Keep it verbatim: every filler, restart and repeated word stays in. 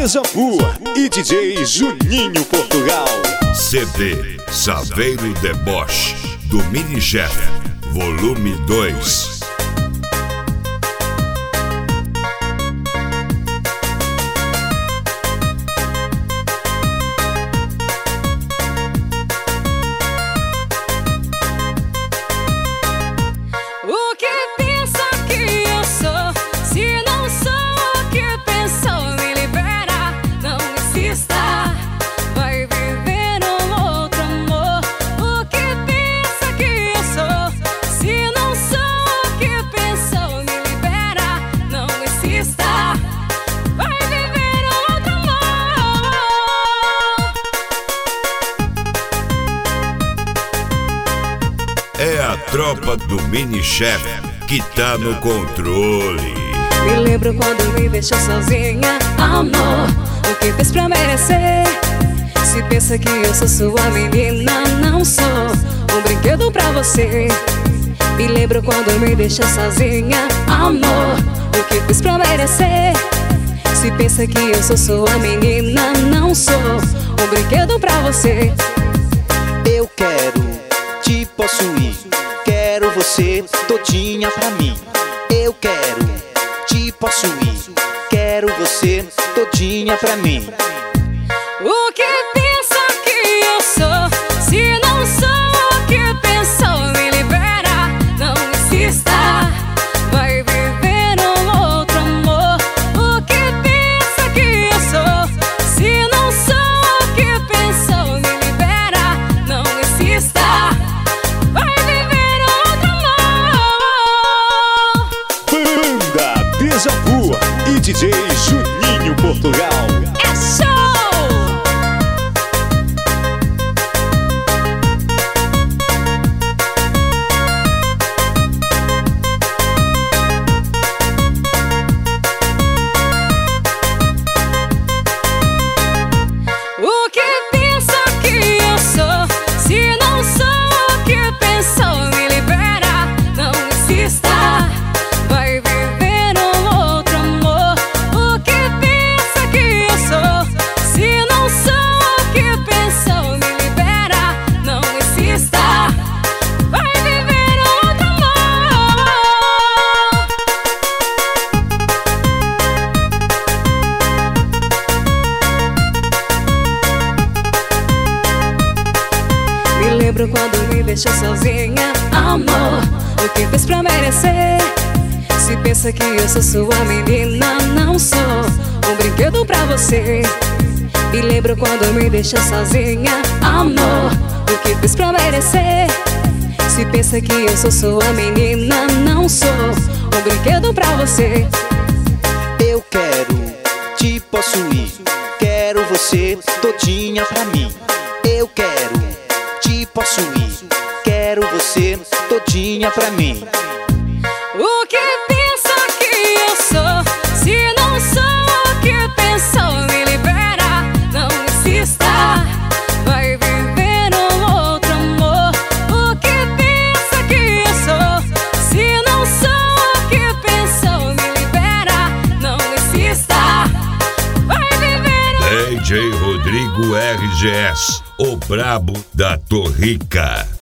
Dejavu e D J Juninho Portugal. C D Saveiro Deboche do Mini Chef, volume dois. O que pensa que eu sou? Se não sou o que pensou, me libera, não insista. Vai viver um outro amor. O que pensa que eu sou? Se não sou o que pensou, me libera, não insista. Vai viver um outro amor. É a tropa do Mini Chef que tá no controle. Me lembro quando me deixou sozinha, amor. O que fez pra merecer? Se pensa que eu sou sua menina, não sou um brinquedo pra você. Me lembro quando me deixou sozinha, amor. O que fez pra merecer? Se pensa que eu sou sua menina, não sou um brinquedo pra você. Eu quero te possuir, quero você todinha pra mim. Eu quero te possuir, quero você todinha pra mim. O que pensa que eu sou? Se não sou o que pensou, me libera, não insista. Vai viver um outro amor. O que pensa que eu sou? Se não sou o que pensou, me libera, não insista. Vai viver outro amor. Banda Dejavu e D J Juninho Portugal. É show! O que pensa que eu sou? Se não sou o que pensou, me libera, não insista. Vai viver um outro amor. O que pensa que eu sou? Se não sou o que pensou, me libera, não insista. Vai viver outro amor. Me lembro quando me deixou sozinha, amor. O que fez pra merecer? Se pensa que eu sou sua menina, não sou um brinquedo pra você. Me lembro quando me deixou sozinha, amor. O que fez pra merecer? Se pensa que eu sou sua menina, não sou um brinquedo pra você. Eu quero te possuir, quero você todinha pra mim. Eu quero te possuir, quero você todinha pra mim. O que pensa que eu sou? Se não sou o que pensou, me libera, não insista. Vai viver um outro amor. O que pensa que eu sou? Se não sou o que pensou, me libera, não insista. Vai viver um D J Rodrigo R G S, o brabo da Torrica.